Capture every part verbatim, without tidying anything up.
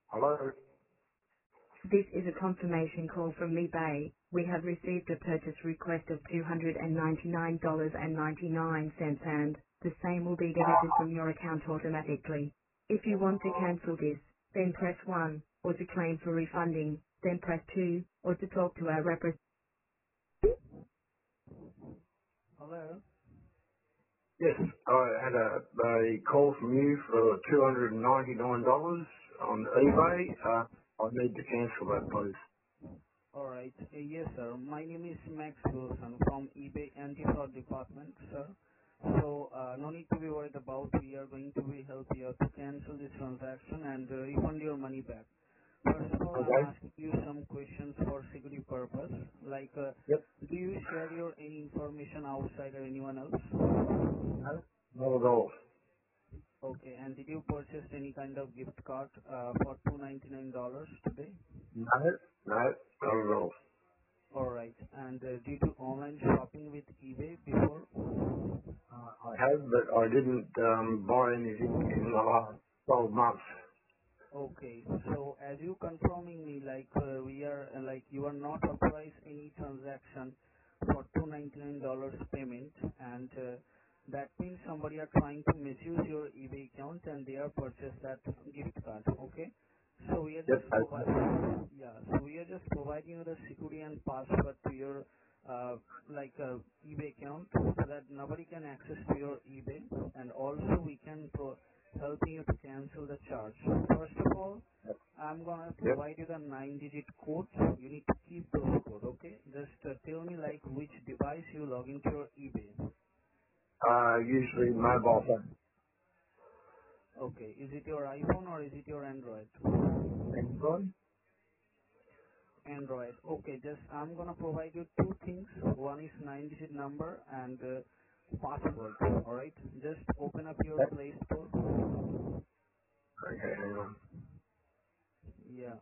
Hello? This is a confirmation call from eBay. We have received a purchase request of two hundred ninety-nine dollars and ninety-nine cents and the same will be debited from your account automatically. If you want to cancel this, then press one, or to claim for refunding, then press two, or to talk to our representative. Hello? Yes, I had a, a call from you for two hundred ninety-nine dollars on eBay. Uh, I need to cancel that, please. Alright, uh, yes sir. My name is Max Wilson from eBay Anti-Fraud Department, sir. So, uh, no need to be worried about. We are going to be help you to cancel this transaction and uh, refund your money back. First of all, I'm Okay? asking you some questions for security purpose. Like, uh, Yep. do you share your any information outside or anyone else? No? Not at all. Okay, and did you purchase any kind of gift card uh, for two hundred ninety-nine dollars today? No? No, not at all. Alright, and uh, did you online shopping with eBay before? Uh, I have, but I didn't um, buy anything in the last twelve months. Okay. So as you confirming me, like, uh, we are, uh, like, you are not authorized any transaction for two hundred ninety-nine dollars payment, and uh, that means somebody are trying to misuse your eBay account and they are purchased that gift card. Okay. So we are Yep. just provide, Okay. yeah. So we are just providing you the security and password to your, uh, like, uh, eBay account so that nobody can access to your eBay, and also we can pro- helping you to cancel the charge. First of all, I'm gonna Yep. provide you the nine-digit code. You need to keep those code, okay? Just uh, tell me like which device you log into your eBay. Uh, usually mobile phone. Okay, is it your iPhone or is it your Android? Android? Android. Okay, just I'm gonna provide you two things. One is nine-digit number and uh, password. All right. Just open up your Yep. Play Store. Okay, hang on. Yeah.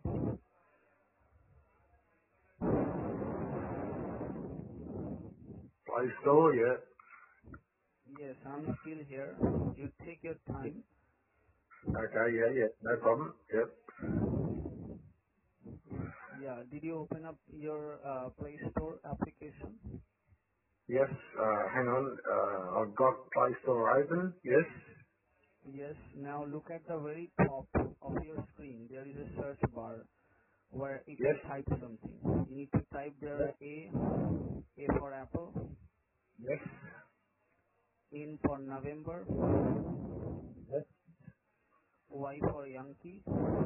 Play Store, yeah. Yes, I'm still here. You take your time. Okay, yeah, yeah, no problem. Yep. Yeah. Did you open up your uh, Play Store application? Yes, uh, hang on. Uh, I've got Play Store open. Yes. Yes. Now look at the very top of your screen. There is a search bar where you Yes. can type something. You need to type there Yes. A, A for Apple, Yes. N for November, Yes. Y for Yankee.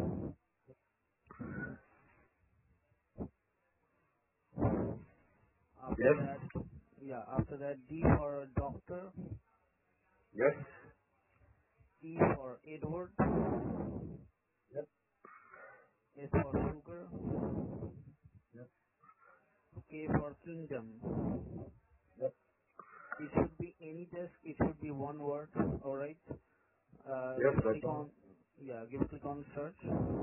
After Yes. that, yeah. After that, D for Doctor, Yes. E for Edward, Yep. S for Sugar, Yep. K for Kingdom. Yep. It should be any desk. It should be one word. All right. Uh, Yes, give that's click right. on, yeah. Give click on search.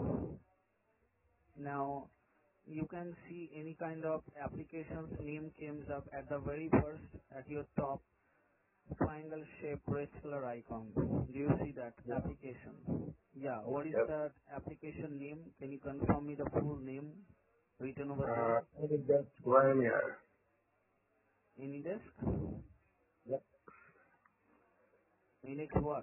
Now you can see any kind of application's name comes up at the very first at your top triangle shaped rectangular icon. Do you see that Yep. application? Yeah. What is Yep. that application name? Can you confirm me the full name written over there? Uh, any desk Romeo. Any desk? Yep. Any what?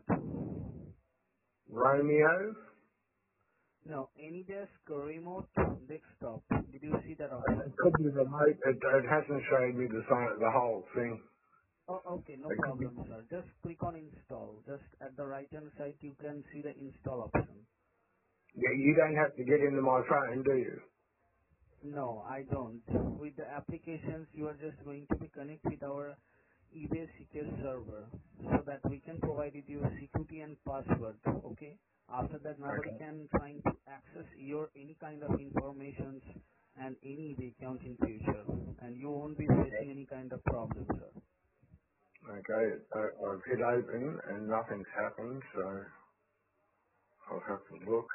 Romeo. No, any desk remote desktop. Did you see that Uh, It option? could be remote. It, it hasn't showed me the sign, the whole thing. Oh, okay, no It could be. problem, sir. Just click on install. Just at the right hand side, you can see the install option. Yeah, you don't have to get into my phone, do you? No, I don't. With the applications, you are just going to be connect with our eBay secure server so that we can provide you security and password. Okay. After that, nobody Okay. can trying to access your any kind of informations and any eBay account in future, and you won't be Yep. facing any kind of problem, sir. Okay. Uh, I've hit open and nothing's happened, so I'll have to look.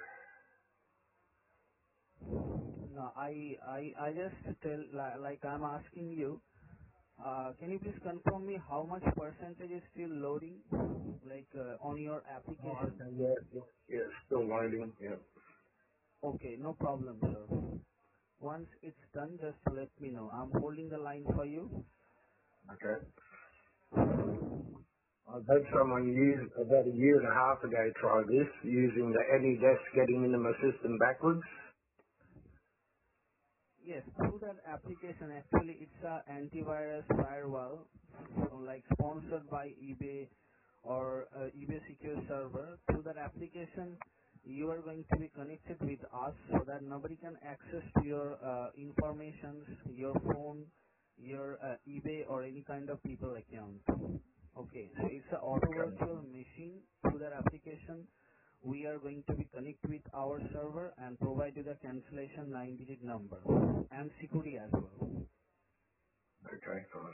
No, I I I just tell li- like I'm asking you. Uh, can you please confirm me how much percentage is still loading, like uh, on your Oh, application? okay. Yeah. Yeah. Yeah. It's still loading. Yep. Okay, no problem, sir. Once it's done, just let me know. I'm holding the line for you. Okay. I've had someone use about a year and a half ago try this using the AnyDesk getting into my system backwards. Yes, through that application, actually, it's a antivirus firewall, so like sponsored by eBay or uh, eBay Secure Server. Through that application, you are going to be connected with us so that nobody can access to your uh, informations, your phone, your uh, eBay or any kind of people account. Okay, so it's a auto Okay. virtual machine. Through that application, we are going to be connect with our server and provide you the cancellation nine digit number and security as well. Okay, fine.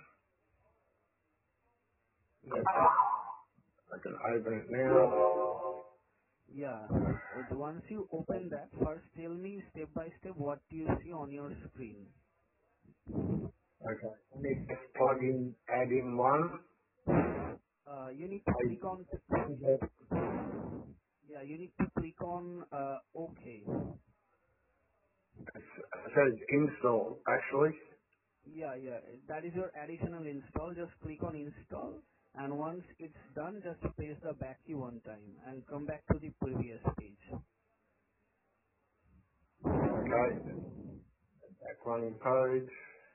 Yes. I can open it now. Yeah. Uh, Once you open that, first tell me step by step what do you see on your screen. Okay. I need to plug in, add in one. Uh, you need to I, click on, it yeah, you need to click on uh, OK. says install, actually. Yeah, yeah. That is your additional install. Just click on install, and once it's done, just press the back key one time and come back to the previous page. Okay. Back one page.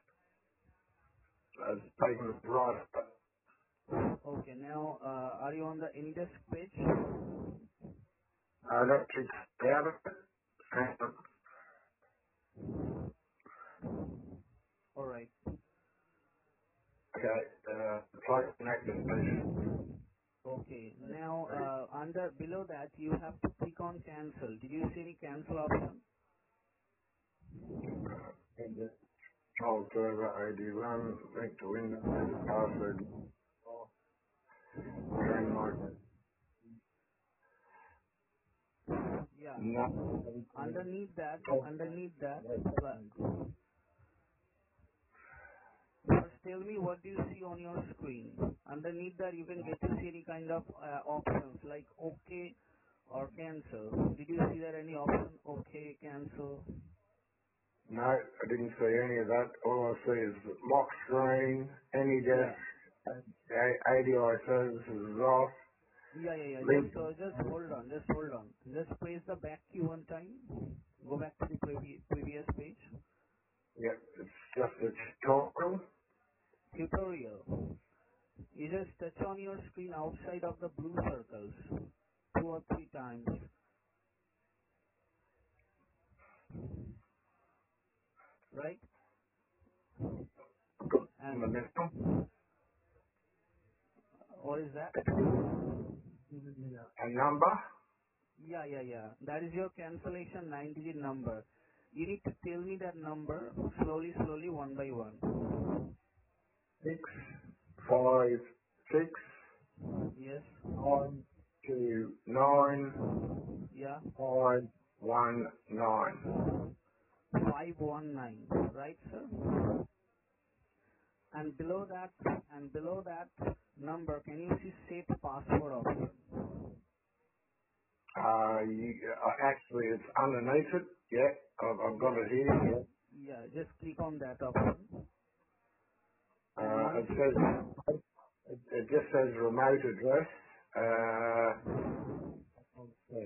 I've taken the right. Okay, now uh, are you on the AnyDesk page? I got kicked out of it. And, All right. okay. Uh, plug in activation. Okay. Now uh, under below that you have to click on cancel. Did you see any cancel option? And the control server eighty-one, link to Windows, password, green light. Yeah. No. Underneath that, underneath that, pl- first tell me what do you see on your screen. Underneath that you can get to see any kind of uh, options like OK or cancel. Did you see that any option OK, cancel? No, I didn't see any of that. All I see is lock screen, any Yeah. desk, A D I services is off, Yeah, yeah, yeah. link. Just uh, just hold on, just hold on. Just press the back key one time. Go back to the previ- previous page. Yep, it's just a tutorial. Tutorial. You just touch on your screen outside of the blue circles two or three times, right? In And the middle. what is that? A number, Yeah, yeah, yeah. That is your cancellation nine digit number. You need to tell me that number slowly, slowly, one by one. six, five, six, Yes. nine, two, nine, Yeah. five, one, nine. five one nine, right, sir? And below that, and below that number, can you see set password option? Uh, you, uh, actually, it's underneath it. Yeah, I've, I've got Yeah, it here. Yeah. yeah. Just click on that option, and Uh, once it it, says it, it just says remote address. Uh, yes.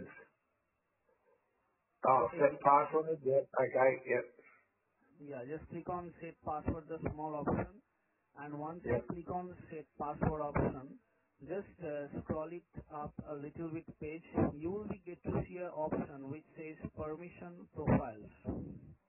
Oh, okay, set click, password. Yep. Okay. Yep. yeah, just click on set password, the small option, and once you Yep. click on set password option, just uh, scroll it up a little bit page. You will be get to see an option which says permission profiles,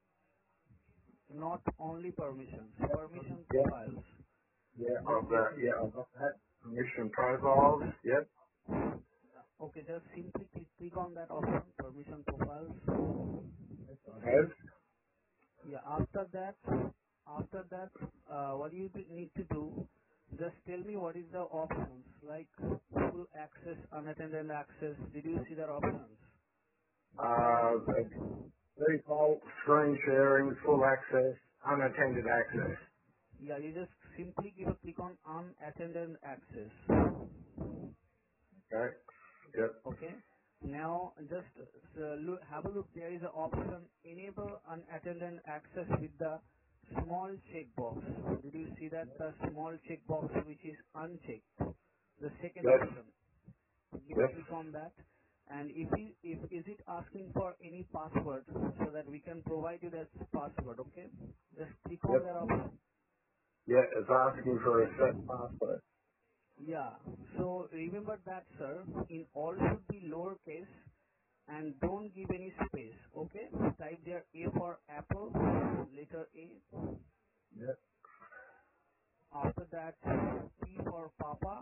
not only permissions, permission Yep. profiles. Yeah. Just I've get got. to Yeah. I've got that. Permission profiles. Yep. okay, just simply click, click on that option, permission profiles. I have. Yeah, after that, after that, uh, what you do- need to do, just tell me what is the options, like full access, unattended access. Did you see that options? Below Uh, it. default screen sharing, full access, unattended access. Yeah, you just simply give a click on unattended access. Okay. Yep. Okay. Now, just uh, look, have a look. There is an option enable unattended access with the small checkbox. Did you see that the small checkbox which is unchecked? The second Yes. option. Give a Yes. click on that. And if you, if is it asking for any password so that we can provide you that password, okay? Just click on that Yep. option. Yeah, it's asking for a set password. Yeah. So remember that, sir. In all should be lowercase and don't give any space. Okay? Type there A for apple, letter A. Yep. After that, P for papa.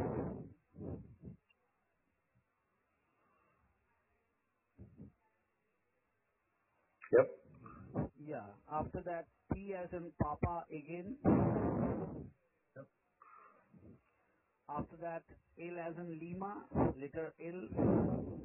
Yep. Yeah. After that, P as in papa again. After that, L as in Lima, letter L.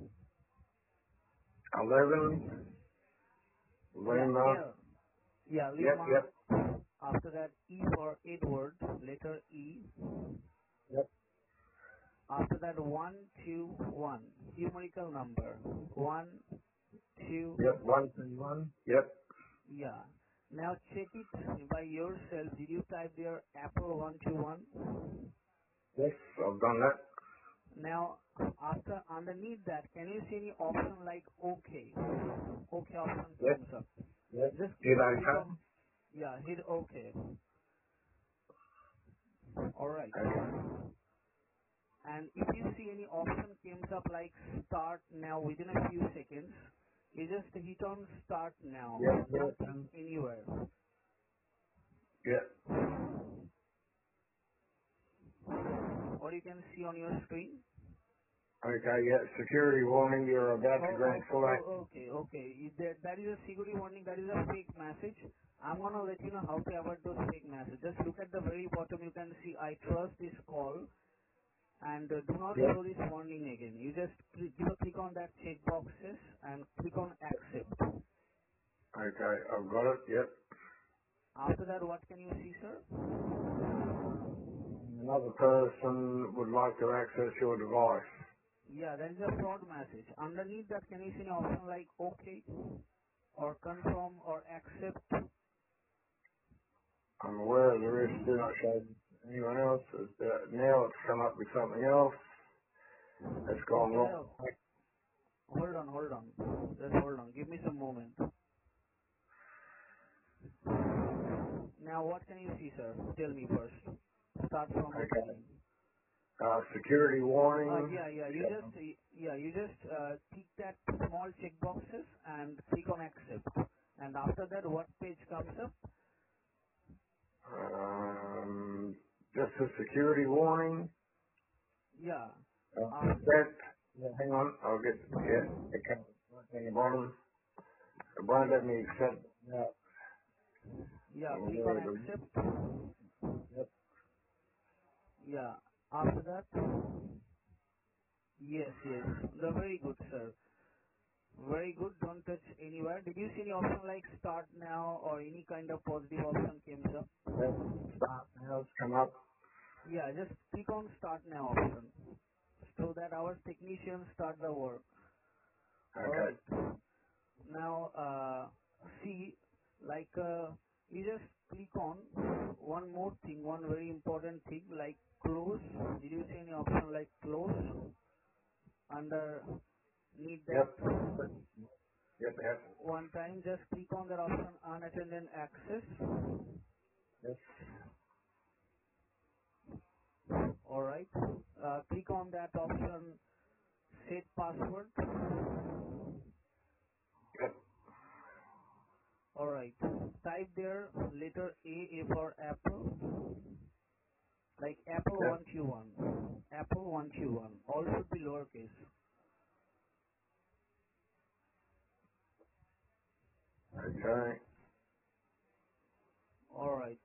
Eleven. Yeah, Lima. L. Yeah, Yep. Lima. Yep. After that, E for Edward, letter E. Yep. After that, one, two, one, numerical number. One, two, Yep. One three one. Yep. yeah. Now check it by yourself. Did you type there Apple one two one? Yes, I've done that. Now, after underneath that, can you see any option like OK? OK option Yep. comes up. Yep. Just Hit give a click on, OK. yeah, hit OK. All right. Okay. And if you see any option comes up like start now within a few seconds, you just hit on start now. Yep. Don't Yep. click Um, anywhere. Yep. Or you can see on your screen. Okay. Yeah. Security warning. You're about to Oh, grant oh, oh, full access. oh, okay, okay. If That, that is a security warning. That is a fake message. I'm gonna let you know how to avoid those fake messages. Just look at the very bottom. You can see I trust this call, and uh, do not Yep. show this warning again. You just click, give a click on that check boxes and click on accept. Okay. I've got it. Yep. After that, what can you see, sir? Another person would like to access your device. Yeah, that is a fraud message. Underneath that, can you see an option like OK or confirm or accept? I'm aware of the risk. Do not show this to anyone else. It's, uh, now it's come up with something else. It's gone Okay, wrong. hold on, hold on. Just hold on. Give me some moment. Now, what can you see, sir? Tell me first. Start from the Okay. beginning. Uh, security Uh, warning. yeah, yeah. You just, yeah, you just uh, tick that small check boxes and click on accept. And after that, what page comes up? Um, just a security warning. Yeah. Uh, After, accept. Yeah, hang on. I'll get, yeah, it comes right in the bottom. It won't let yeah, me accept. Yeah. yeah. I'm Click on aware of the, accept. yep. Yeah. After that, yes, yes. The very good, sir. Very good. Don't touch anywhere. Did you see any option like start now or any kind of positive option comes up? Yep. Start now. It's come up. Yeah, just click on start now option so that our technicians start the work. Okay. Alright. Now, uh, see, like, uh, you just click on one more thing, one very important thing like close. Did you see any option like close? Under need that Yep. Yep. Yep. one time, just click on that option unattended access. Yes. Alright. Uh, click on that option set password. Yep. Alright. Type there letter A, A for apple. Like apple Yep. one two one. Apple one two one. All should be lowercase. Okay. Alright.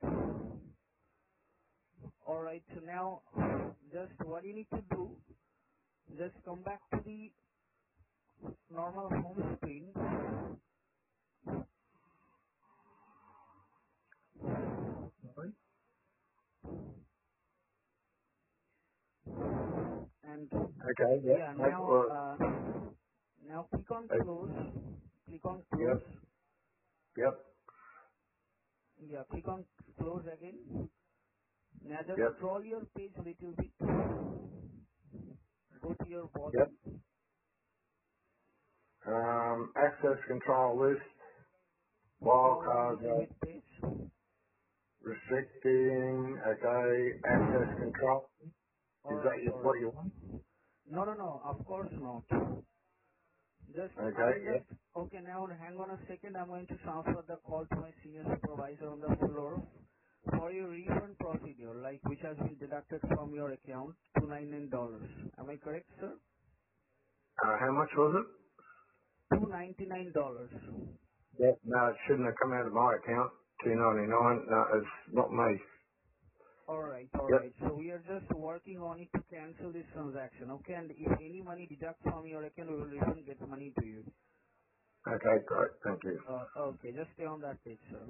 Alright. So now just what you need to do, just come back to the normal home screen Sorry? and Okay. Yep. yeah, Yep. now Well, uh, click on Uh, close. Click on yep. close. Yep. Yeah, click on close again. Now just Yep. scroll your page a little bit. Go to your Yep. bottom. Um, access control list, Scroll down a wildcards little are bit page. restricting, okay, access control. Is that Alright, you- what alright. you want? No, no, no, of course not. Just, Okay, I'm yeah. just, okay, now hang on a second. I'm going to transfer the call to my senior supervisor on the floor for your refund procedure, like which has been deducted from your account, two hundred ninety-nine dollars. Am I correct, sir? Uh, how much was it? two hundred ninety-nine dollars. Yeah. No, it shouldn't have come out of my account. two ninety-nine. No, it's not me. Alright, Yep. alright. So we are just working on it to cancel this transaction, okay? And if any money deducts from your account, we will refund get the money to you. Okay, great. Thank you. Uh, okay, just stay on that page, sir.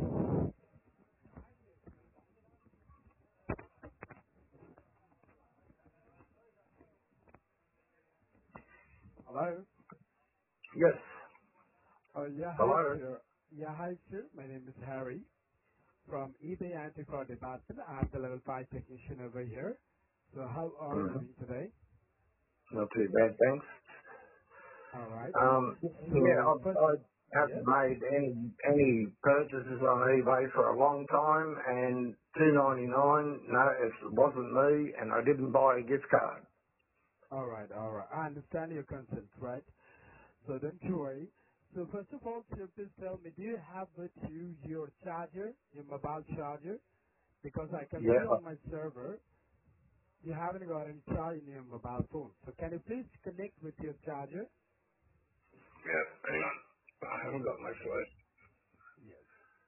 Hello. Yes. Oh, yeah, hi, Hello. sir. Yeah, hi, sir. My name is Harry from eBay Anti-Fraud Department. I'm the level five technician over here. So how are you Mm-hmm. doing today? Not too bad, thanks. All right. Um, yeah, So I've, first, I haven't yes. made any any purchases on eBay for a long time, and two ninety nine. No, it wasn't me, and I didn't buy a gift card. All right, all right. I understand your concerns, right? So don't you worry. So first of all, sir, please tell me, do you have with you your charger, your mobile charger? Because I can see Yeah. on my server you haven't got any charge in your mobile phone. So can you please connect with your charger? Yeah. Hang on. I haven't got my choice. Yes.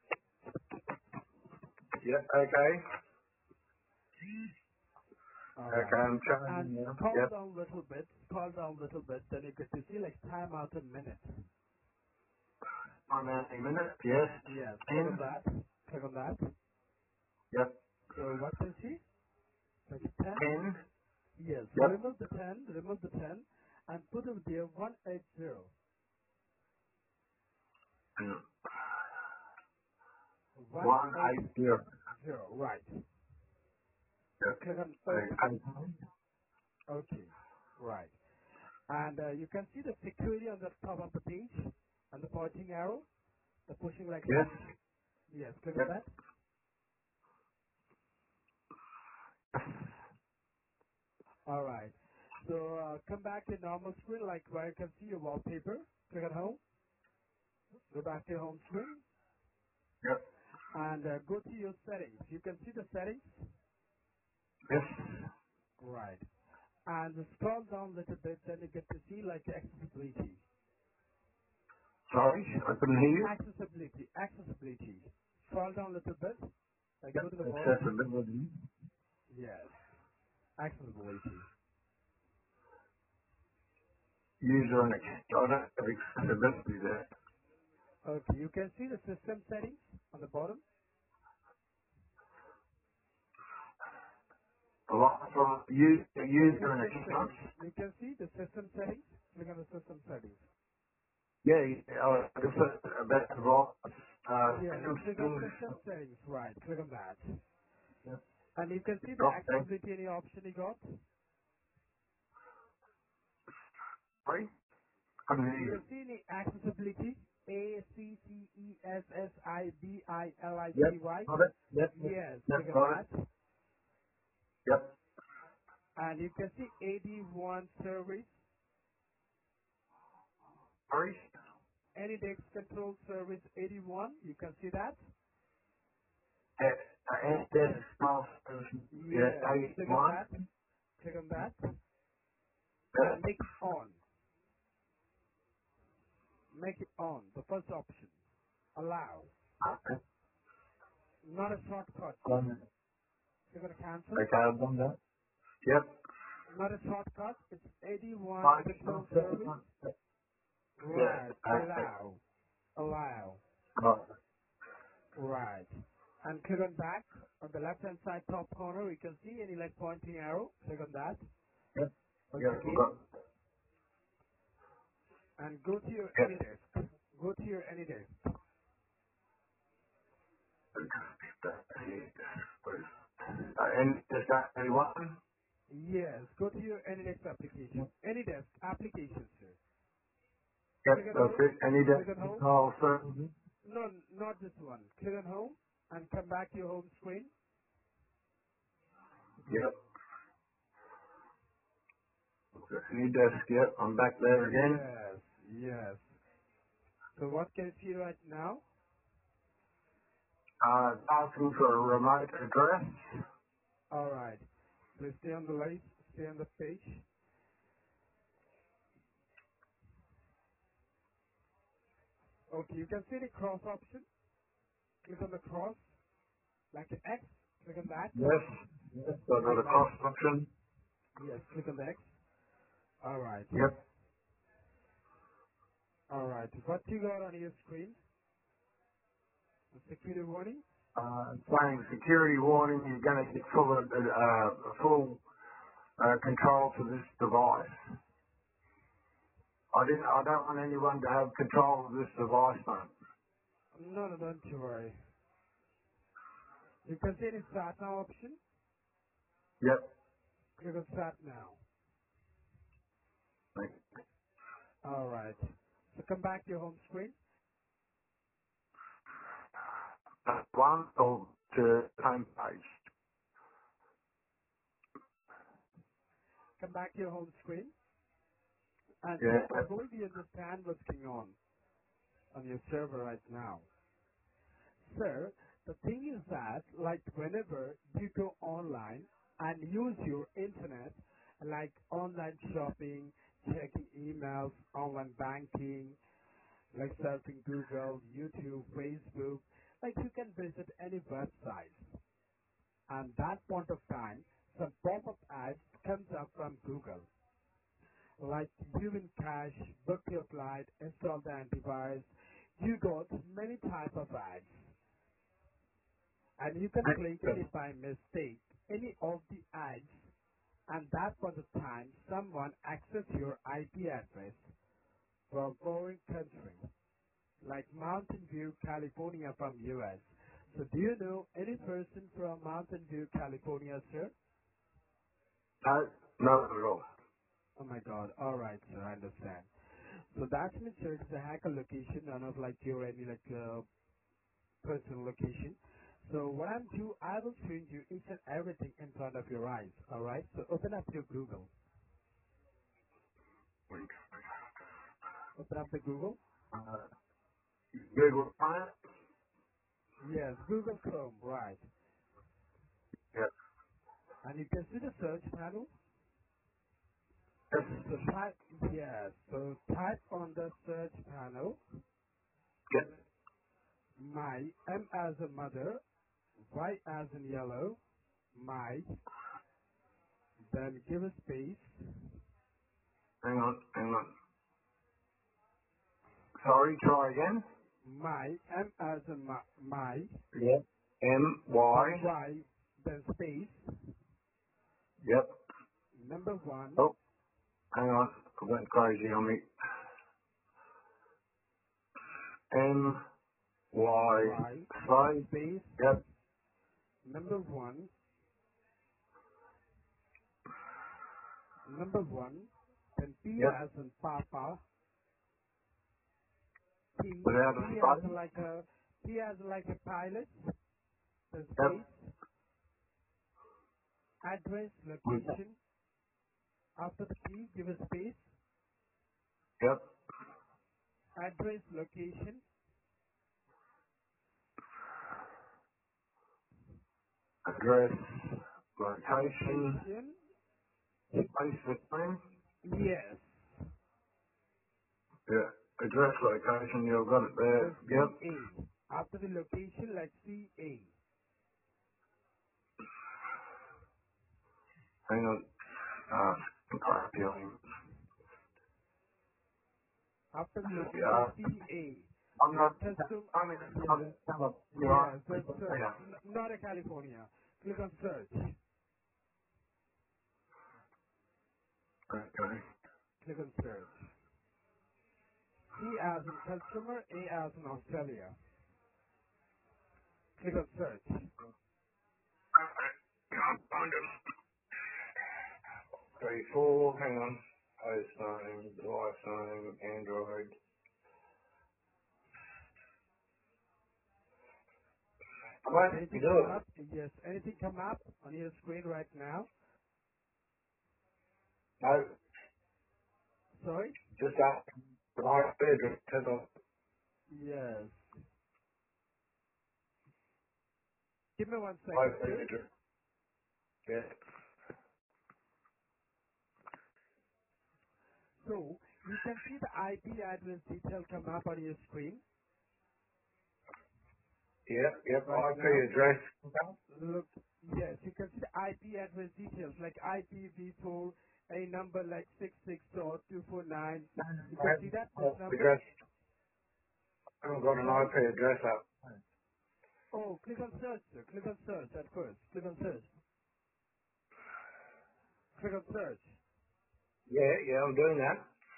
Yep. Okay. All right. Okay, I'm And charging now. scroll Yep. down a little bit, scroll down a little bit, then you get to see like time out in minutes. I'm out in a minute. Yes. Yes, click on Ten. that, click on that. Yep. So what can you see? Like ten? Ten. Yes, Yep. remove the ten, remove the ten, and put over there one eighty. Mm. One eight one eighty, zero. right. Yep. And click on OK. Okay. OK, right. And uh, you can see the security on the top of the page, and the pointing arrow, the pushing like Yes. lock. Yes, click on Yep. that. All right. So uh, come back to normal screen, like where you can see your wallpaper. Click on home. Go back to your home screen Yep. and uh, go to your settings. You can see the settings. Yes. Right. And scroll down a little bit, then you get to see like accessibility. Sorry, I couldn't hear you. Accessibility. Accessibility. Scroll down a little bit. Like Yep. go to the bottom. Accessibility. Yes. Accessibility. User and account. I don't have accessibility there. Okay. You can see the system settings on the bottom. A lot from user, user and System account. settings. You can see the system settings. Click on the system settings. Yeah, yeah, I guess that's about uh, Yes, click on things. system settings. Right, click on that. Yep. And you can see the Drop down. accessibility any option you got. Sorry, couldn't hear You you. can see any accessibility. A C C E S S I B I L I Yep. T Y. Got it. Yep. Yep. Yes, click Yep. on Got it. that. Yep. And you can see A D one service. Sorry. Any dex control service eighty-one. You can see that. Uh, uh, that's Yes. masters. Yeah. Yes. Click on eighty-one. that. Click on that. Yeah. And make it on. Make it on. The first option. Allow. Okay. Not a shortcut. Done it. You're going to cancel. Okay, I've done that. Yep. Not a shortcut. It's eighty-one Fine. control service. Yeah. Right. Okay. Allow. Allow. Got it. Right. And click on back. On the left hand side top corner, you can see any like pointing arrow. Click on that. Yep. Once Yep. We've again. got. and go to your Yep. AnyDesk. Go to your AnyDesk. Uh, and just anyone? Yes, go to your AnyDesk application. AnyDesk application, sir. Yep, Click on that's home. it. Any Click on desk home. call services? No, not this one. Click on home and come back to your home screen. Yep. Any desk, yep. I'm back there again. Yes, yes. So what can you see right now? Uh, asking for a remote address. All right. Please stay on the list. Stay on the page. Okay, you can see the cross option. Click on the cross, like an X. Click on that. Yes. Yes. So I've Click got on a the X. cross option. Yes, click on the X. All right. Yep. All right. What you got on your screen? A security warning? Uh, saying security warning, you're going to get full, of, uh, full uh, control to this device. I didn't. I don't want anyone to have control of this device, mate. No, no, don't you worry. You can see the Start Now option. Yep. Click on Start Now. All right. So come back to your home screen. Uh, One or to home page. Come back to your home screen. And Yeah. sir, I believe you understand what's going on on your server right now. Sir, the thing is that, like, whenever you go online and use your internet, like online shopping, checking emails, online banking, like surfing Google, YouTube, Facebook, like you can visit any website. And that point of time, some pop-up ads comes up from Google, like you win cash, book your flight, install the antivirus. You got many type of ads, and you can click any by mistake any of the ads, and that point of time, someone access your I P address from foreign country, like Mountain View, California from U S. So do you know any person from Mountain View, California, sir? No, not at all. Oh my God. All right, sir. I understand. So that means, sir, it's a hacker location, none of like your any like uh, personal location. So what I'm do, I will show you each and everything in front of your eyes. All right. So open up your Google. Open up the Google. Uh, Google Find? Yes, Google Chrome. Right. Yep. And you can see the search panel. Yes. So type yes. So type on the search panel. Yep. My M as a mother, Y as in yellow, my, then give a space, Hang on, hang on. Sorry, try again. my, M as in my, my, Yep. M, Y. then Y, then space, Yep. number one, Oh, hang on. I went crazy on me. M, Y, Y, space. space, Yep. number one, number one, then P Yep. as in Papa, P, Without P a as in space. like a, P as in like a pilot, then Yep. space, address, With, location, after the P, give a space, yep. address, location, Address, location, location, space between. yes, Yeah. Address, location, you've got it there. then Yep. C A. After the location, like C A. Hang on. Uh, crazy on me. After the location, Yeah. C A. I'm Then not, custom, I'm in, I'm yeah, in California. yes, then search. Yeah. N- not a California. Click on search. Okay. Click on search. C as in customer, A as in Australia. Click on search. Can't find them. Three, four, hang on. Host name, device name, Android. I won't Anything do come it. up? Yes, anything come up on your screen right now? No, Sorry? just that. My address has on Yes. Give me one my second, sir. address. Yeah. So you can see the I P address detail come up on your screen Yep, yep, right I P now. address. Look, yes, you can see the I P address details like I P v four, a number like six six dot two four nine. You I can see haven't that, this got the number? address. I haven't got an Sorry? I P address up. Oh, click on search, sir. Click on search at first. Click on search. Click on search. Yeah, yeah, I'm doing that.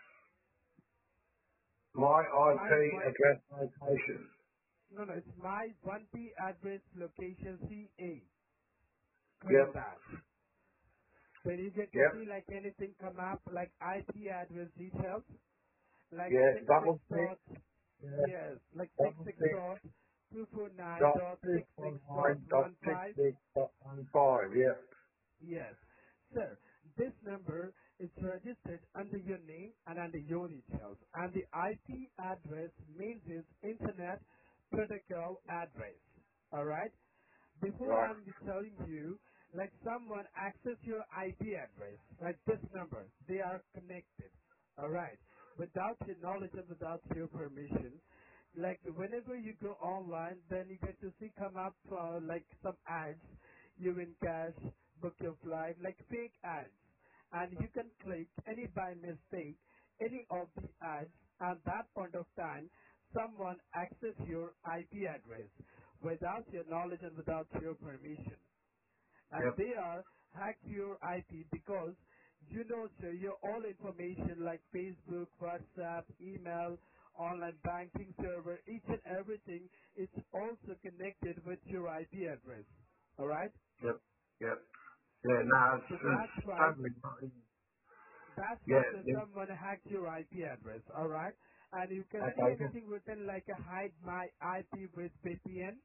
My I P My one, address location. no, no, it's my one P address location C A. Click on Yep, that. Then you get to yep, see like anything come up like I P address details, like yeah, six six double six, dot, yeah, yes, like six double six six dot two four nine dot dot two six six one dot nine dot one six five. six dot one five, yeah. Yes. Sir, this number is registered under your name and under your details. And the I P address means is Internet Protocol Address. Alright? Before Right, I'm telling you, like someone access your I P address, like this number, they are connected. Alright? Without your knowledge and without your permission, like whenever you go online, then you get to see come up uh, like some ads, you win cash, book your flight, like fake ads. And you can click any by mistake, any of the ads, and that point of time, someone access your I P address without your knowledge and without your permission. And yep, they are hack your I P because you know, sir, your all information like Facebook, WhatsApp, email, online banking server, each and everything is also connected with your I P address. All right? yep, yep. Yeah, no, it's, So it's that's why, totally, that's why, yeah, sir, yeah. someone hacked your I P address. All right? And you can see Okay, anything written like a hide my I P with V P N.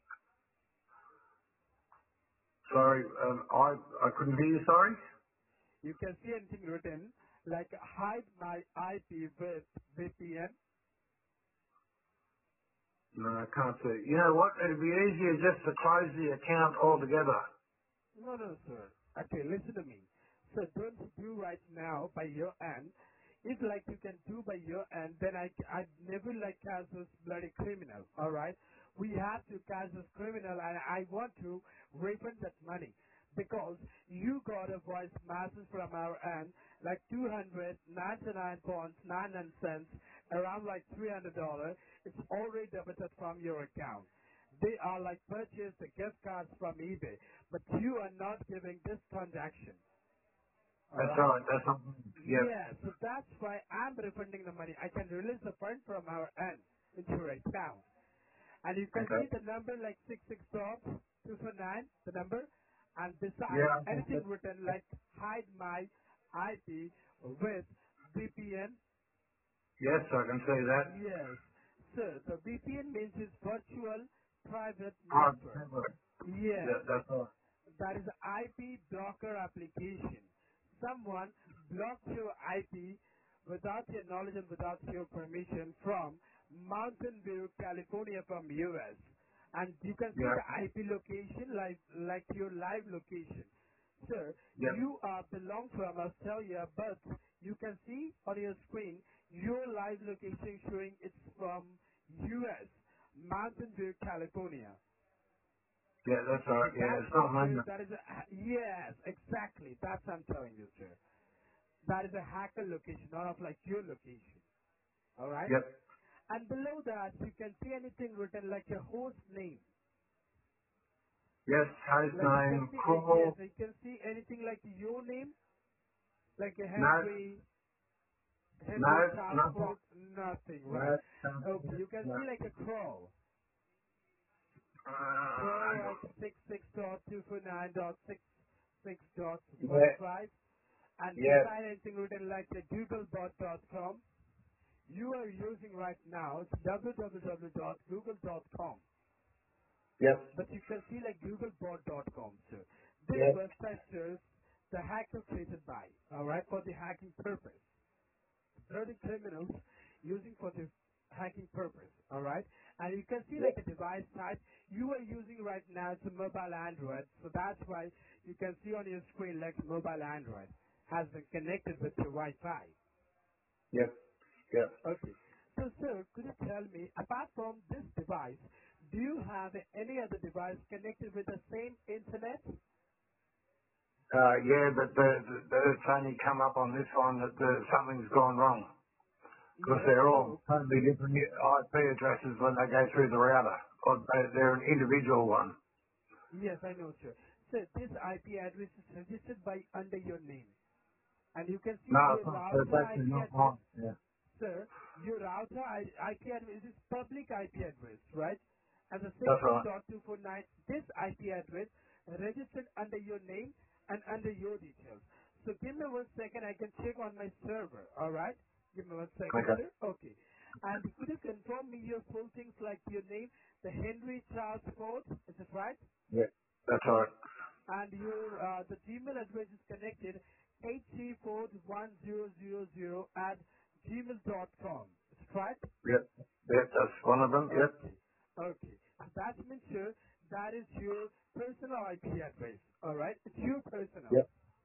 sorry, um, I, I couldn't hear you, sorry? You can see anything written like hide my I P with V P N. No, I can't see. You know what? It'd be easier just to close the account altogether. No, no, sir. Okay, listen to me. So don't do right now by your end. If like you can do by your end, then I I never like catch this bloody criminal. All right, we have to catch this criminal, and I want to refund that money because you got a voice message from our end like two hundred ninety-nine pounds ninety-nine cents, around like three hundred dollars. It's already debited from your account. They are like purchased the gift cards from eBay, but you are not giving this transaction. All That's right? right, that's not, yep, Yeah, so that's why I'm refunding the money. I can release the fund from our end into your account. And you can okay. see the number like six six dot two four nine, the number, and beside Yeah, I can anything written like hide my I P with V P N. yes, I can see that. Yes. So the V P N means is virtual private Oh, network. never. Yeah, Yes. that's right. That is I P blocker application. Someone blocked your I P without your knowledge and without your permission from Mountain View, California from U S. And you can see Yeah, the I P location like, like your live location. Sir, yep, you are belong from Australia, but you can see on your screen your live location showing it's from U S, Mountain View, California. yeah, that's So right. Yeah, that's it's why, not mine. sir, that is a, yes, exactly. That's I'm telling you, sir. That is a hacker location, not of like your location. All right? Yep. And below that, you can see anything written like a host name. Yes, host Like you can name, see, uh, yes, call. you can see anything like your name, like a No, Henry. No, Henry nothing. Transport, nothing, right? No, Okay, nothing. you can No. see like a crawl. Uh, Crawl hang like on. six six dot two four nine dot six six dot one Yeah, five, and yeah, beside anything written like the googlebot dot com. You are using right now w w w dot google dot com, yep, but you can see like googlebot dot com, sir. This yep, website serves the hacker created by, all right, for the hacking purpose. Dirty criminals using for the hacking purpose, all right? And you can see yep. like a device type you are using right now, it's a mobile Android, so that's why you can see on your screen like mobile Android has been connected with your Wi-Fi. Yep. Yep. Okay. So, sir, could you tell me, apart from this device, do you have any other device connected with the same internet? Uh, yeah, but the, the, the, it's only come up on this one that the, something's gone wrong because Yes. they're all Oh, okay. totally different I P addresses when they go through the router. Or they, they're an individual one. Yes, I know, sir. Sir, this I P address is registered by under your name. And you can see No, your it's not. It's router I actually P not address, mine. Yeah. sir, your router I- IP address is public I P address, right? As a That's sixty-six right. dot two four nine, this I P address registered under your name and under your details. So give me one second, I can check on my server, alright? Give me one second, Okay. sir. Okay. And could you confirm me your full things like your name, the Henry Charles Ford, is it right? Yeah. That's right. And your uh, the Gmail address is connected eight three four one zero zero zero at gmail dot com. Is it right? Yep. Yep. That's one of them. Yep. Okay. Okay. So that means sure that is your personal I P address. All right. It's your personal. Yep.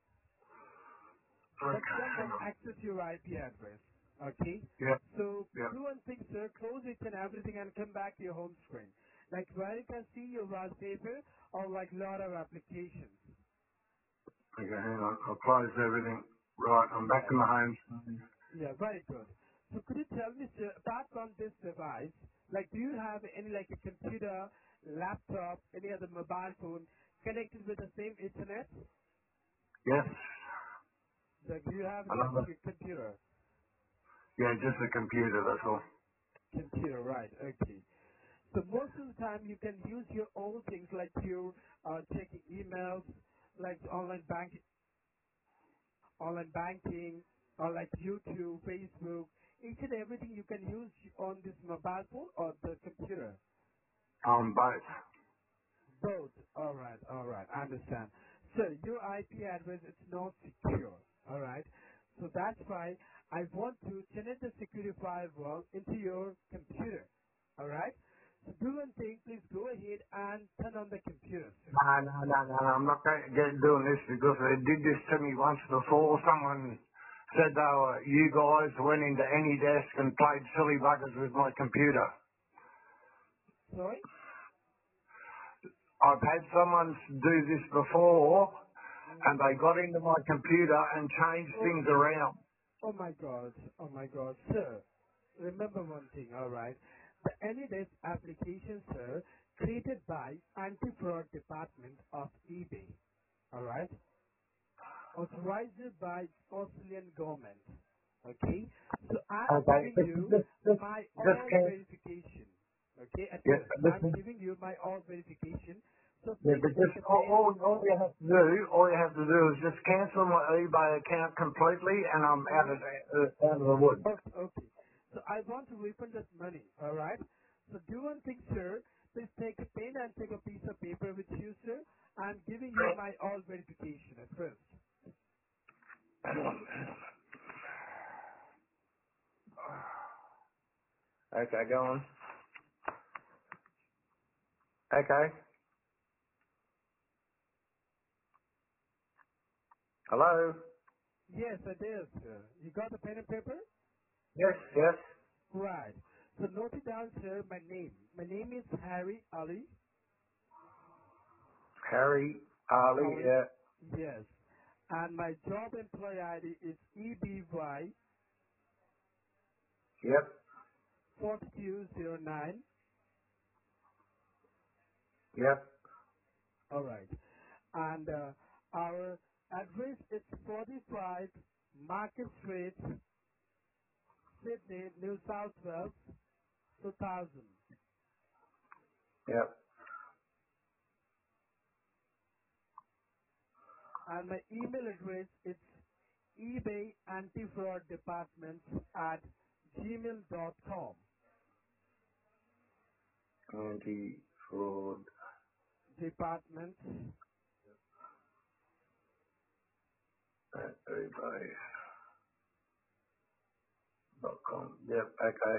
But Okay. someone Hang on. access your I P address. Okay. Yep. So Yep. do one thing, sir. Close it and everything, and come back to your home screen. Like where you can see your wallpaper or like lot of applications. Okay. Hang on. I'll close everything. Right. I'm back Yes. in my home screen. Yeah, very good. So could you tell me, sir, apart from this device, like do you have any like a computer, laptop, any other mobile phone connected with the same internet? Yes. Like do you have just Another. your computer? Yeah, just a computer. That's all. Computer, right, okay. So most of the time you can use your own things like your uh, checking emails, like online bank, online banking, or like YouTube, Facebook, each and everything you can use on this mobile phone or the computer. On both. Both. All right. All right. I understand. So your I P address is not secure. All right. So that's why I want to connect the security firewall into your computer. All right. So do one thing. Please go ahead and turn on the computer, sir. No, no, no, no, no. I'm not going to get doing this because they did this to me once before. Someone said they were, you guys went into any desk and played silly buggers with my computer. Sorry. I've had someone do this before and Mm. they got into my computer and changed Oh. things around. Oh my God. Oh my God, sir. Remember one thing. All right. The AnyDesk application, sir, created by Anti-Fraud Department of eBay. All right. Authorized by Australian government. Okay? So I'm Okay, giving just, you just, just, my just all can verification. Okay? At yeah, first, I'm listen. giving you my all verification. So Yeah, please but take just a all, pen. all, all you have to do, all you have to do is just cancel my eBay account completely, and I'm out Mhm. of the, uh, out of the woods. Okay, okay. So I want to refund that money. All right? So do one thing, sir. Please take a pen and take a piece of paper with you, sir. I'm giving you my all verification at first. Hang on. Okay, go on. Okay. Hello. Yes, I did, sir. You got the pen and paper? Yes, yes. Right. So note it down, sir, my name. My name is Harry Ali. Harry, Ali, Ali. yeah. Yes. And my job employee I D is E B Y Yep, four two zero nine. yep. All right. And uh, our address is forty-five Market Street, Sydney, New South Wales, two thousand. Yep. And my email address is eBay Anti-Fraud Department at gmail dot com. Anti-fraud. Department. At ebay dot com. Yep, okay.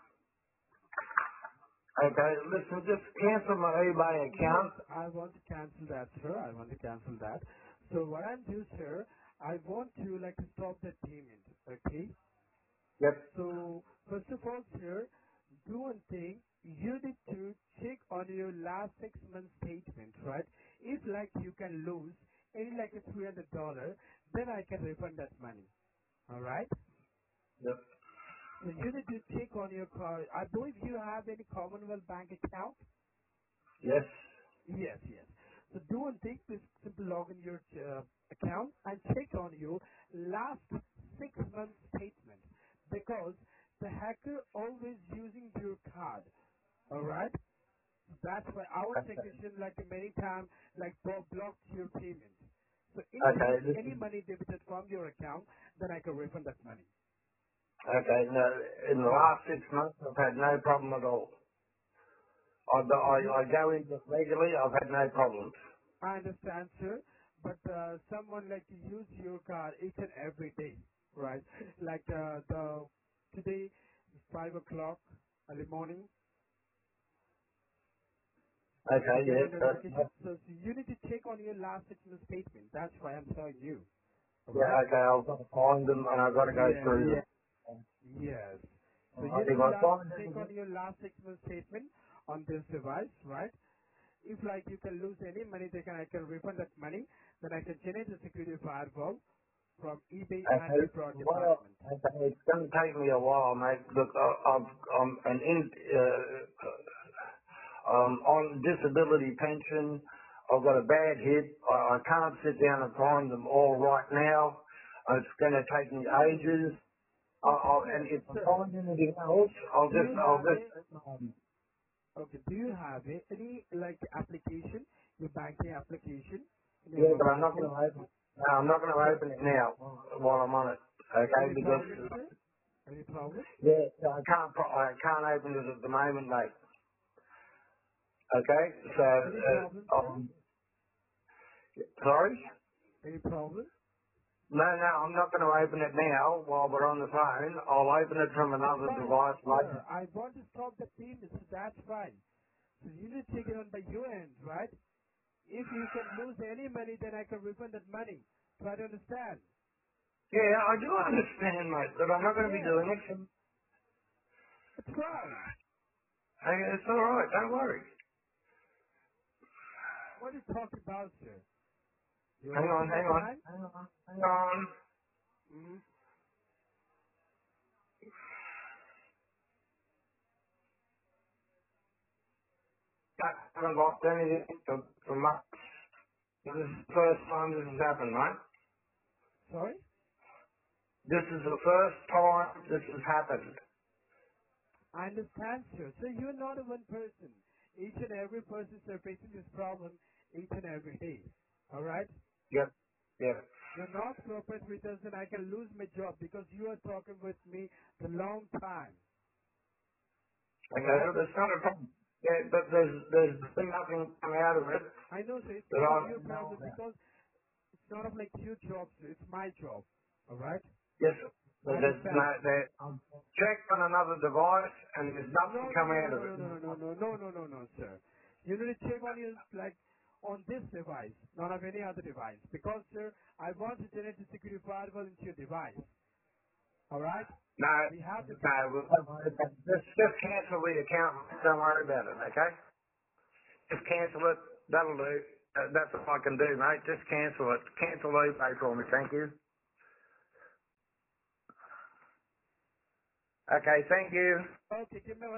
Okay, listen, just cancel my eBay account. Yes, I want to cancel that, sir. I want to cancel that. So what I'm doing, sir, I want to like stop that payment. Okay. Yep. So first of all, sir, do one thing. You need to check on your last six months statement, right? If like you can lose any like a three hundred dollar, then I can refund that money. All right. Yep. So you need to check on your car. I believe you have any Commonwealth Bank account. Yes. Yes, yes. So do one thing, please simply log in your uh, account and check on your last six months statement because the hacker always using your card. All right. That's why our Okay, technician like many times like blo- blocked your payment. So in okay, case any listen. money debited from your account, then I can refund that money. Okay, no, in the Yes. last six months, I've had no problem at all. I, So you, I, I go in regularly, I've had no problems. I understand, sir, but uh, someone like to use your card each and every day, right? Like uh, the today, five o'clock early morning, Okay, you get yeah, a that, notification. that, So, so you need to check on your last six month statement. That's why I'm telling you, all yeah, right? okay, I've got to find them and I've got to go Yeah, through yeah, them. yes. So you Alright, need if to I last, find check them, on your last six month statement on this device, right? If like you can lose any money, they can I can refund that money. Then I can change the security firewall from eBay okay, anti-fraud well, department. okay, it's going to take me a while, mate. Look, I, I've, I'm an in, uh, um, on disability pension. I've got a bad hip. I, I can't sit down and find them all right now. It's going to take me No, no, no, no. ages. I, Okay, I'll, and sir, if I sir, find anything else, I'll do just, you I'll have just, a, okay, do you have a, any like application, your banking application in your yeah, but I'm mobile not going phone? to open. No, I'm not going to So, open it now while I'm on it. Okay, any because problem, sir? Any problem? yeah, I can't, pro- I can't open it at the moment, mate. Okay, so Any problem, uh, sir? um, sorry. Any problem? No, no, I'm not going to open it now while we're on the phone. I'll open it from That's another fine, device later. sir. I want to stop the payment, so that's fine. So you need to take it on by your end, right? If you can lose any money, then I can refund that money. Try to understand. Yeah, I do understand, mate, but I'm not going to be Yes, doing it. that's fine. Hey, it's all right. Don't worry. What are you talking about, sir? You're Hang on, wasting my hang on, time? hang on, hang on. Mm-hmm. I haven't lost anything for, for months. This is the first time this has happened, mate. Sorry? This is the first time this has happened. I understand, sir. So you're not a one person. Each and every person is facing this problem each and every day. All right? Yep, yep. You're not cooperate with us and I can lose my job because you are talking with me the long time. All Okay, right? that's not a problem. Yeah, but there's there's been nothing come out of it I know, sir. It's that not I of your know problem about. because it's not of like your job, sir. It's my job. All right? Yes, but I there's no, understand. there, I've checked on another device and there's nothing No, no, come no, out no, of no, it. no, no, no, no, no, no, no, no, sir. You need to check on your like on this device, not of any other device. Because, sir, I want to generate the security firewall into your device. All right? No, We have the no, well, don't worry about it. Just, just cancel the account. Don't worry about it, okay? Just cancel it. That'll do. Uh, That's all I can do, mate. Just cancel it. Cancel eBay for me, thank you. Okay, thank you. okay. Give me one.